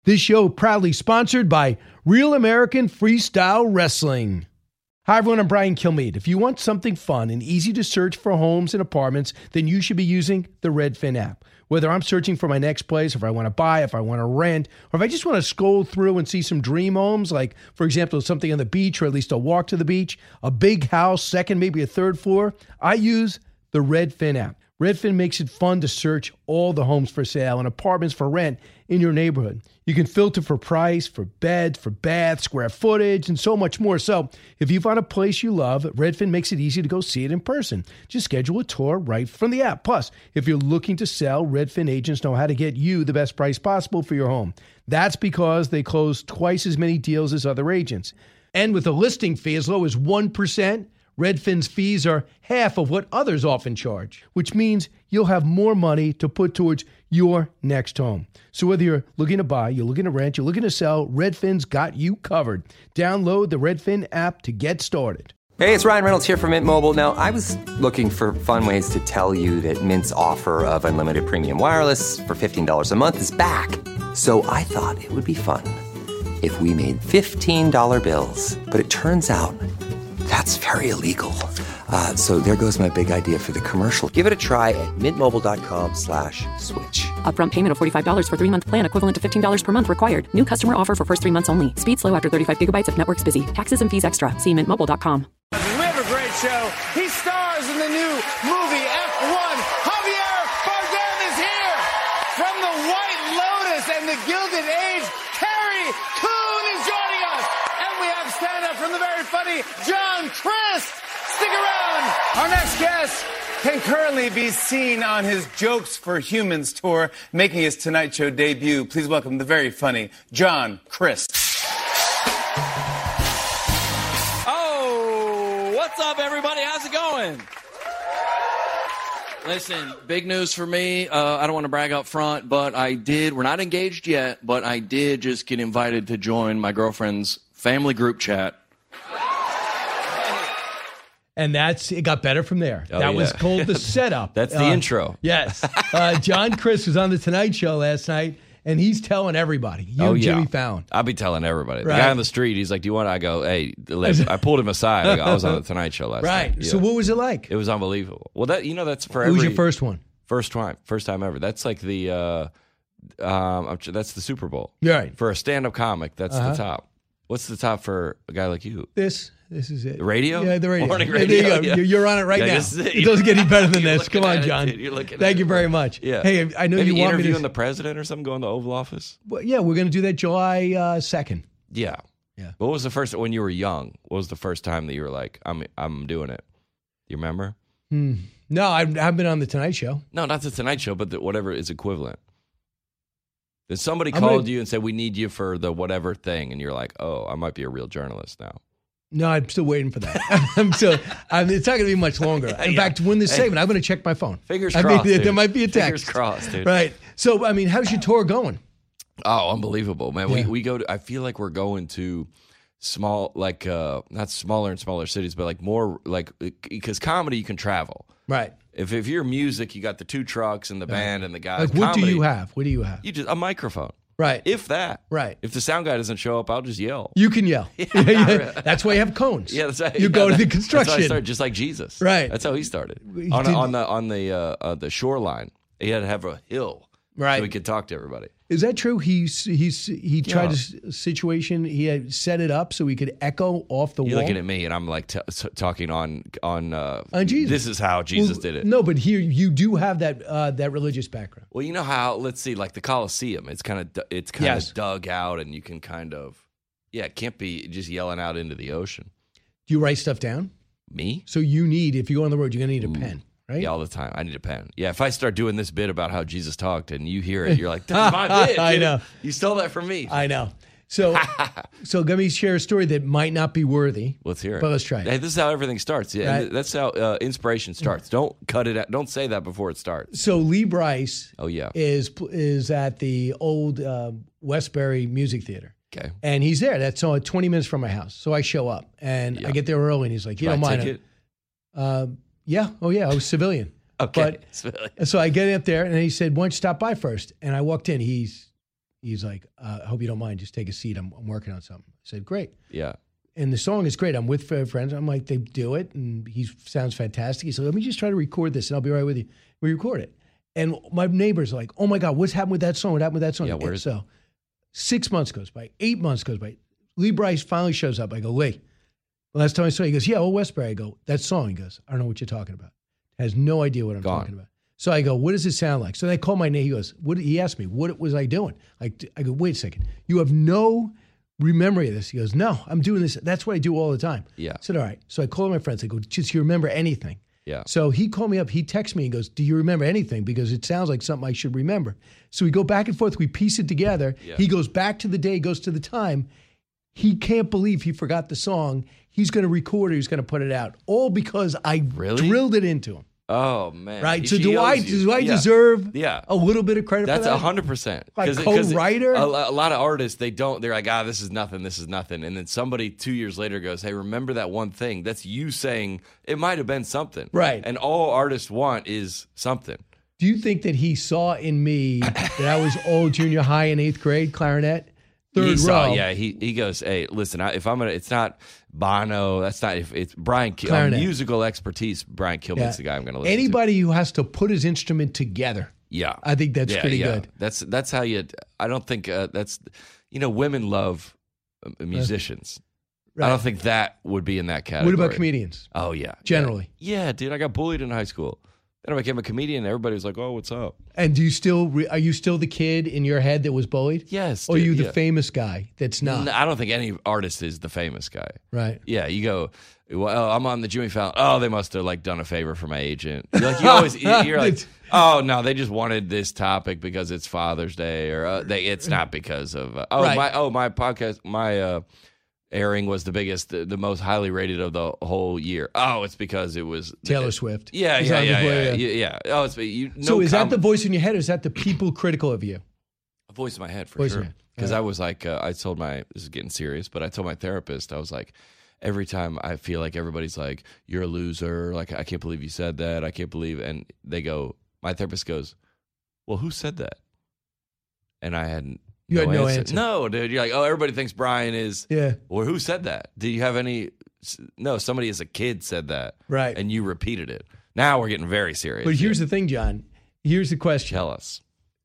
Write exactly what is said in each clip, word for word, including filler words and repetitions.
This show proudly sponsored by Real American Freestyle Wrestling. Hi everyone, I'm Brian Kilmeade. If you want something fun and easy to search for homes and apartments, then you should be using the Redfin app. Whether I'm searching for my next place, if I want to buy, if I want to rent, or if I just want to scroll through and see some dream homes, like, for example, something on the beach or at least a walk to the beach, a big house, second, maybe a third floor, I use the Redfin app. Redfin makes it fun to search all the homes for sale and apartments for rent in your neighborhood. You can filter for price, for beds, for baths, square footage, and so much more. So if you find a place you love, Redfin makes it easy to go see it in person. Just schedule a tour right from the app. Plus, if you're looking to sell, Redfin agents know how to get you the best price possible for your home. That's because they close twice as many deals as other agents. And with a listing fee as low as one percent, Redfin's fees are half of what others often charge, which means you'll have more money to put towards your next home. So whether you're looking to buy, you're looking to rent, you're looking to sell, Redfin's got you covered. Download the Redfin app to get started. Hey, it's Ryan Reynolds here from Mint Mobile. Now, I was looking for fun ways to tell you that Mint's offer of unlimited premium wireless for fifteen dollars a month is back. So I thought it would be fun if we made fifteen dollar bills. But it turns out that's very illegal. Uh, so there goes my big idea for the commercial. Give it a try at mintmobile.com slash switch. Upfront payment of forty-five dollars for three-month plan equivalent to fifteen dollars per month required. New customer offer for first three months only. Speed slow after thirty-five gigabytes if network's busy. Taxes and fees extra. See mint mobile dot com. We have a great show. He stars in the new movie F one. Javier Bardem is here. From The White Lotus and The Gilded Age, Carrie Coon is joining us. And we have stand-up from the very funny John Crist. Stick around. Our next guest can currently be seen on his Jokes for Humans tour, making his Tonight Show debut. Please welcome the very funny John Crist. Oh, what's up, everybody? How's it going? Listen, big news for me. Uh, I don't want to brag up front, but I did. We're not engaged yet, but I did just get invited to join my girlfriend's family group chat. And that's it got better from there. Oh, that yeah. was called the setup. That's the uh, intro. Yes. Uh, John Crist was on the Tonight Show last night, and he's telling everybody. You oh, and Jimmy yeah. Fallon. I'll be telling everybody. The Right. guy on the street, he's like, do you want to? I go, hey, look, I pulled him aside. I, go, I was on the Tonight Show last Right. night. Yeah. So what was it like? It was unbelievable. Well, that you know, that's for Who every... was your first one? First time. First time ever. That's like the... Uh, um, I'm- that's the Super Bowl. Right. For a stand-up comic, that's Uh-huh. the top. What's the top for a guy like you? This. This is it. The radio? Yeah, the radio. Morning Yeah, radio. there you go. Yeah. You're- You're on it right Yeah, now. this is it. It doesn't get any better than You're this. Come looking on, at it, John. dude. You're looking Thank at you it. very much. Yeah. Hey, I know Maybe you want me interviewing to... the president or something, going to the Oval Office? Well, yeah, we're going to do that July uh, second. Yeah. Yeah. What was the first, when you were young, what was the first time that you were like, I'm I'm doing it? Do you remember? Hmm. No, I've, I've been on the Tonight Show. No, not the Tonight Show, but the, whatever is equivalent. If somebody I'm called gonna- you and said, we need you for the whatever thing, and you're like, oh, I might be a real journalist now. No, I'm still waiting for that. I'm still. I'm, it's not going to be much longer. In Yeah. fact, when this Hey. segment, I'm going to check my phone. Fingers I crossed, mean, there, dude. there might be a text. Fingers crossed, dude. Right. So, I mean, how's your tour going? Oh, unbelievable, man. Yeah. We we go to, I feel like we're going to small, like, uh, not smaller and smaller cities, but like more, like, because comedy, you can travel. Right. If if you're music, you got the two trucks and the band and the guys. Like, what do Comedy, you have? What do you have? You just, a microphone. Right. If that. Right. If the sound guy doesn't show up, I'll just yell. You can yell. Yeah. That's why you have cones. Yeah, that's right. You Yeah, go to the that- construction. That's how I started, just like Jesus. Right. That's how he started. He On, did- on the on the uh, uh, the shoreline, he had to have a hill, Right. so he could talk to everybody. Is that true? He's he's he tried Yeah. a s- situation. He had set it up so he could echo off the You're wall. looking at me, and I'm like t- t- talking on on. Uh, On Jesus. This is how Jesus Well, did it. No, but here you do have that uh, that religious background. Well, you know how? Let's see, like the Colosseum. It's kind of it's kind of Yes. dug out, and you can kind of yeah. It can't be just yelling out into the ocean. Do you write stuff down? Me? So you need, if you go on the road, you're gonna need a pen, right? Yeah, all the time. I need a pen. Yeah, if I start doing this bit about how Jesus talked and you hear it, you're like, that's my bit. I dude. know. You stole that from me. I know. So, so let me share a story that might not be worthy. Let's hear it. But let's try it. Hey, this is how everything starts. Yeah, Right. that's how uh, inspiration starts. Don't cut it out. Don't say that before it starts. So Lee Bryce Oh, yeah. is is at the old uh, Westbury Music Theater. Okay. And he's there. That's only twenty minutes from my house. So I show up and Yeah. I get there early and he's like, you Buy don't a mind. ticket? Uh, yeah. Oh, yeah. I was civilian. Okay. But, so I get up there and he said, why don't you stop by first? And I walked in. He's he's like, uh, I hope you don't mind. Just take a seat. I'm, I'm working on something. I said, great. Yeah. And the song is great. I'm with friends. I'm like, they do it, and he sounds fantastic. He said, let me just try to record this, and I'll be right with you. We record it. And my neighbor's like, oh, my God, what's happened with that song? What happened with that song? Yeah, where and is so six months goes by. Eight months goes by. Lee Bryce finally shows up. I go, Lee, last time I saw you, he goes, yeah, Old Westbury. I go, that song. He goes, I don't know what you're talking about. Has no idea what I'm Gone. talking about. So I go, what does it sound like? So they call my name. He goes, what? He asked me, what was I doing? Like, I go, wait a second. You have no memory of this? He goes, no, I'm doing this. That's what I do all the time. Yeah. I said, all right. So I call my friends. I go, just you remember anything? Yeah. So he called me up. He texts me and goes, do you remember anything? Because it sounds like something I should remember. So we go back and forth. We piece it together. Yeah. He goes back to the day, goes to the time. He can't believe he forgot the song. He's going to record it. He's going to put it out. All because I Really? drilled it into him. Oh man! Right. He- So he do I? owes you. Do I Yeah. deserve Yeah. a little bit of credit That's for that? a hundred percent. Like co-writer? A, a lot of artists, they don't. They're like, ah, this is nothing. This is nothing. And then somebody two years later goes, hey, remember that one thing? That's you saying it might have been something. Right. And all artists want is something. Do you think that he saw in me that I was old junior high in eighth grade clarinet, third he row? saw, yeah. He he goes, hey, listen, I, if I'm gonna, it's not Bono. That's not. If it's Brian, Ki- uh, Clarinet. musical expertise. Brian Kilman's Yeah. the guy I'm gonna listen to. Anybody who has to put his instrument together. Yeah, I think that's Yeah, pretty yeah. good. That's that's how you. I don't think uh, that's. You know, women love uh, musicians. Right. I don't think that would be in that category. What about comedians? Oh yeah, Generally. Yeah. yeah, dude. I got bullied in high school. Then I became a comedian. Everybody was like, "Oh, what's up?" And do you still re- are you still the kid in your head that was bullied? Yes. Or are dude, you the yeah. famous guy that's not? No, I don't think any artist is the famous guy. Right. Yeah, you go. Well, I'm on the Jimmy Fallon. Oh, they must have like done a favor for my agent. You're like you always, you're like, oh no, they just wanted this topic because it's Father's Day, or uh, they, it's not because of. Uh, oh Right. my, oh my podcast, my uh, airing was the biggest, the, the most highly rated of the whole year. Oh, it's because it was Taylor Swift. Yeah, Is yeah, that yeah, the- yeah, yeah, yeah. Oh, it's you. No So is that com- the voice in your head, or is that the people critical of you? voice in my head for Voice in sure? your head. Because All right. I was like, uh, I told my, this is getting serious, but I told my therapist, I was like, every time I feel like everybody's like, you're a loser, like I can't believe you said that, I can't believe, and they go, my therapist goes, well, who said that? And I hadn't. You had no answer. No, dude. You're like, oh, everybody thinks Brian is. Yeah. Well, who said that? Do you have any? No, somebody as a kid said that. Right. And you repeated it. Now we're getting very serious. But here's here. the thing, John. Here's the question. Tell us.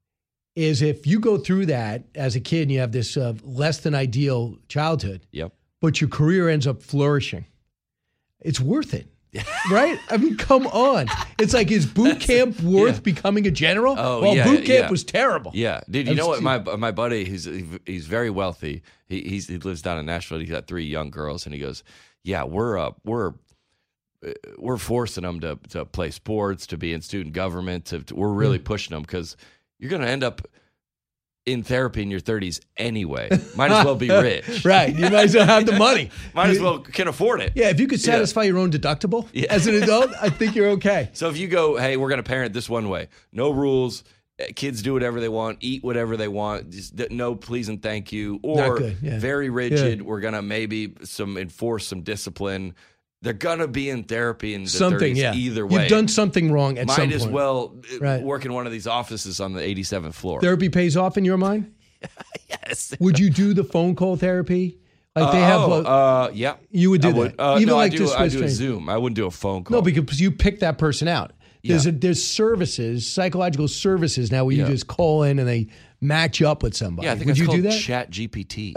Is if you go through that as a kid and you have this uh, less than ideal childhood, Yep. but your career ends up flourishing, it's worth it. Right? I mean, come on. It's like, is boot camp worth yeah. becoming a general? Oh, well, yeah, boot camp yeah. was terrible. Yeah, dude. You I'm know what? st- My my buddy, he's he's very wealthy. He he's, he lives down in Nashville. He's got three young girls, and he goes, "Yeah, we're uh, we're uh, we're forcing them to to play sports, to be in student government. To, to we're really pushing them because you're going to end up in therapy in your thirties anyway. Might as well be rich, Right. You might as well have the money. Might as You- well can afford it. Yeah, if you could satisfy your own deductible Yeah. as an adult, I think you're okay. So if you go, hey, we're going to parent this one way, no rules. eh, Kids do whatever they want, eat whatever they want. Just d- no, please and thank you. Or good, yeah. very rigid. We're gonna maybe some enforce some discipline. They're gonna be in therapy in the Something, thirties yeah. either way. You've done something wrong at some Might as point. well uh, Right. work in one of these offices on the eighty-seventh floor. Therapy pays off in your mind? yes. Would you do the phone call therapy? Like they have, oh, a, uh, yeah. you would do I that. Uh, Even no, like I do. just I with do a strangers. Zoom. I wouldn't do a phone call. no, because you pick that person out. There's Yeah. a, there's services, psychological services now where you Yeah. just call in and they match up with somebody. yeah, I think Would it's you called do that? Chat G P T.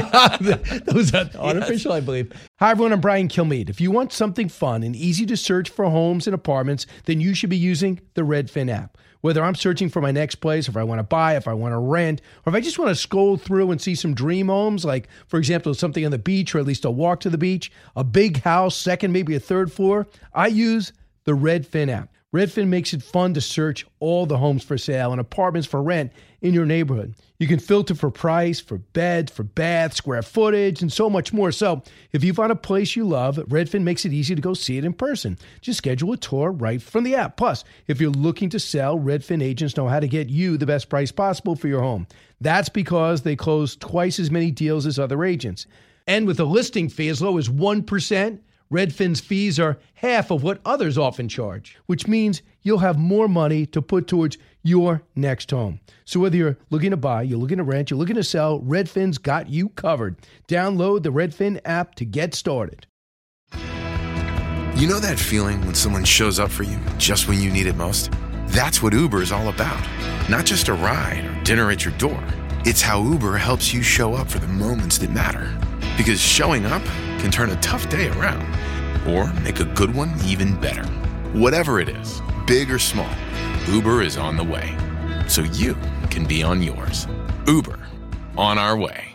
Those are artificial, I believe. Hi, everyone. I'm Brian Kilmeade. If you want something fun and easy to search for homes and apartments, then you should be using the Redfin app. Whether I'm searching for my next place, if I want to buy, if I want to rent, or if I just want to scroll through and see some dream homes, like, for example, something on the beach or at least a walk to the beach, a big house, second, maybe a third floor, I use the Redfin app. Redfin makes it fun to search all the homes for sale and apartments for rent in your neighborhood. You can filter for price, for beds, for baths, square footage, and so much more. So if you find a place you love, Redfin makes it easy to go see it in person. Just schedule a tour right from the app. Plus, if you're looking to sell, Redfin agents know how to get you the best price possible for your home. That's because they close twice as many deals as other agents. And with a listing fee as low as one percent, Redfin's fees are half of what others often charge, which means you'll have more money to put towards your next home. So whether you're looking to buy, you're looking to rent, you're looking to sell, Redfin's got you covered. Download the Redfin app to get started. You know that feeling when someone shows up for you just when you need it most? That's what Uber is all about. Not just a ride or dinner at your door. It's how Uber helps you show up for the moments that matter. Because showing up can turn a tough day around or make a good one even better. Whatever it is, big or small, Uber is on the way. So you can be on yours. Uber, on our way.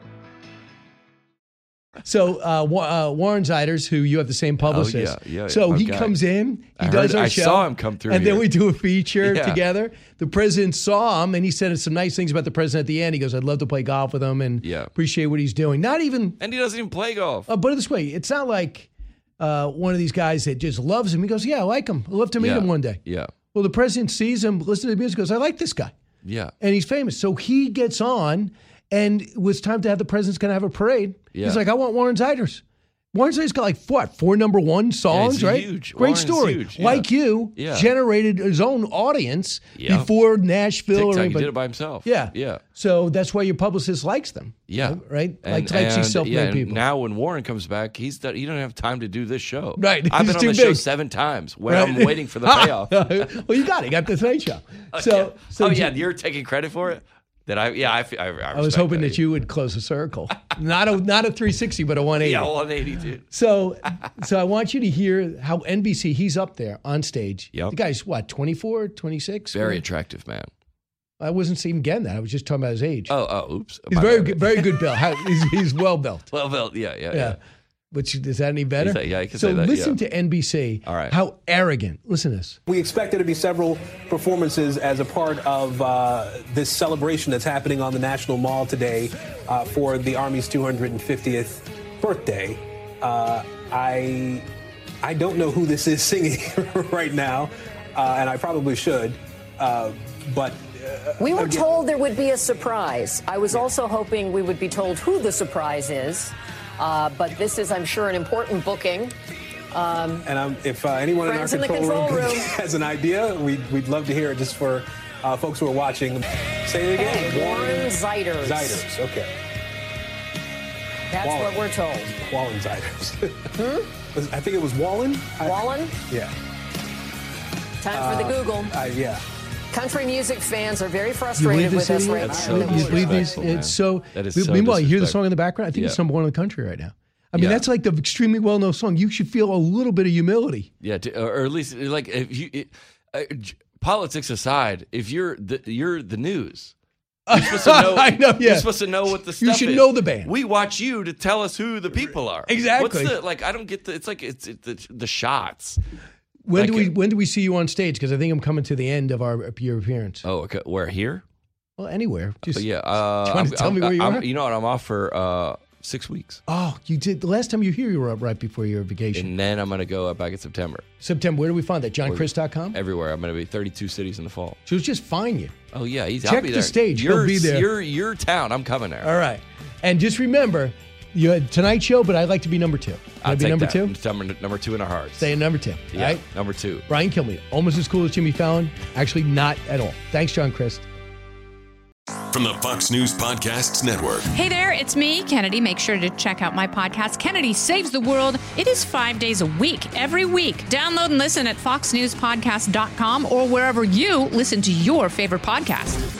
So uh, uh, Warren Zeiders, who you have the same publicist. Oh, yeah, yeah, so he okay. comes in, he I does heard- our I show. saw him come through And here. then we do a feature Yeah. together. The president saw him, and he said some nice things about the president at the end. He goes, I'd love to play golf with him and Yeah. appreciate what he's doing. Not even, And he doesn't even play golf. uh, put it this way, it's not like uh, one of these guys that just loves him. He goes, yeah, I like him. I'd love to meet Yeah. him one day. Yeah. Well, the president sees him, listens to the music, goes, I like this guy. Yeah. And he's famous. So he gets on, and it was time to have the president's going to have a parade. Yeah. He's like, I want Warren Zeiders. Warren Zeiders got like, what, four number one songs, he's right? huge. Great Warren's story. huge, yeah. Like you, Yeah. generated his own audience Yeah. before Nashville. or TikTok, he anybody. did it by himself. Yeah. Yeah. So that's why your publicist likes them. Yeah. Right? And, Like, likes these and, self-made yeah, and people. now when Warren comes back, he's done, he don't have time to do this show. Right. I've He's been on too the show big. seven times when Right. I'm waiting for the payoff. Well, you got it. You got the Tonight Show. So, yeah. so oh, Jim- yeah. You're taking credit for it? That I, yeah, I, I, I, I was hoping that you would close a circle. not a not a three sixty, but a one eighty. Yeah, one eighty, dude. So, so I want you to hear how N B C, he's up there on stage. Yep. The guy's what, twenty-four, twenty-six? Very What? attractive man. I wasn't even getting that. I was just talking about his age. Oh, oh, oops. he's My very bad. good, very good built. How- He's, he's well built. Well, well, yeah, yeah, Yeah. yeah. Which, is that any better? Is that- yeah, I can so say that, listen yeah. to N B C. All right. How arrogant. Listen to this. We expect there to be several performances as a part of uh, this celebration that's happening on the National Mall today uh, for the Army's two hundred fiftieth birthday. Uh, I I don't know who this is singing right now, uh, and I probably should, uh, but We were told there would be a surprise. I was also hoping we would be told who the surprise is. Uh, but this is, I'm sure, an important booking. Um, and I'm, if uh, anyone in our Friends in the control, control room, room. has an idea, we'd, we'd love to hear it just for uh, folks who are watching. Say it again. okay, Warren Zeiders. Ziders, okay. That's Wallen. what we're told. Wallen Ziders. hmm? I think it was Wallen. I- Wallen? Yeah. Time for the Google. Uh, yeah. Country music fans are very You believe frustrated this with us idiot? right That's now. so that You we're- believe these? disrespectful, man. It's so. That is so meanwhile, you hear the disrespectful. song in the background. I think it's Yeah. number one in the country right now. I mean, Yeah. that's like the extremely well-known song. You should feel a little bit of humility. Yeah, to, or at least like if you it, uh, j- politics aside, if you're the you're the news, you're supposed to know. I know, yeah. You're supposed to know what the stuff You should is. know the band. We watch you to tell us who the people are. Exactly. What's the like? I don't get the. It's like it's, it's the, the shots. When do Like we a- when do we see you on stage? Because I think I'm coming to the end of our your appearance. Oh, okay. Where here? Well, anywhere. Just But yeah. Uh, Do you want to I'm- tell me I'm- where you I'm- are? You know what? I'm off for uh, six weeks, Oh, you did. The last time you were here, you were up right before your vacation. and then I'm gonna go back in September. September. Where do we find that? john chris dot com? Everywhere. I'm gonna be thirty-two cities in the fall. So just find you. Oh yeah, he's Check I'll be the there. stage. He'll Your, be there. Your your town. I'm coming there. All right. And just remember, you had Tonight Show, but I'd like to be number two. Can I I'll be take number that. two? Number, number two in our hearts. Stay in number two. yeah, All right. number two. Brian Kilmeade, almost as cool as Jimmy Fallon. Actually, not at all. Thanks, John Christ. From the Fox News Podcasts Network. Hey there, it's me, Kennedy. Make sure to check out my podcast, Kennedy Saves the World. It is five days a week, every week. Download and listen at fox news podcast dot com or wherever you listen to your favorite podcast.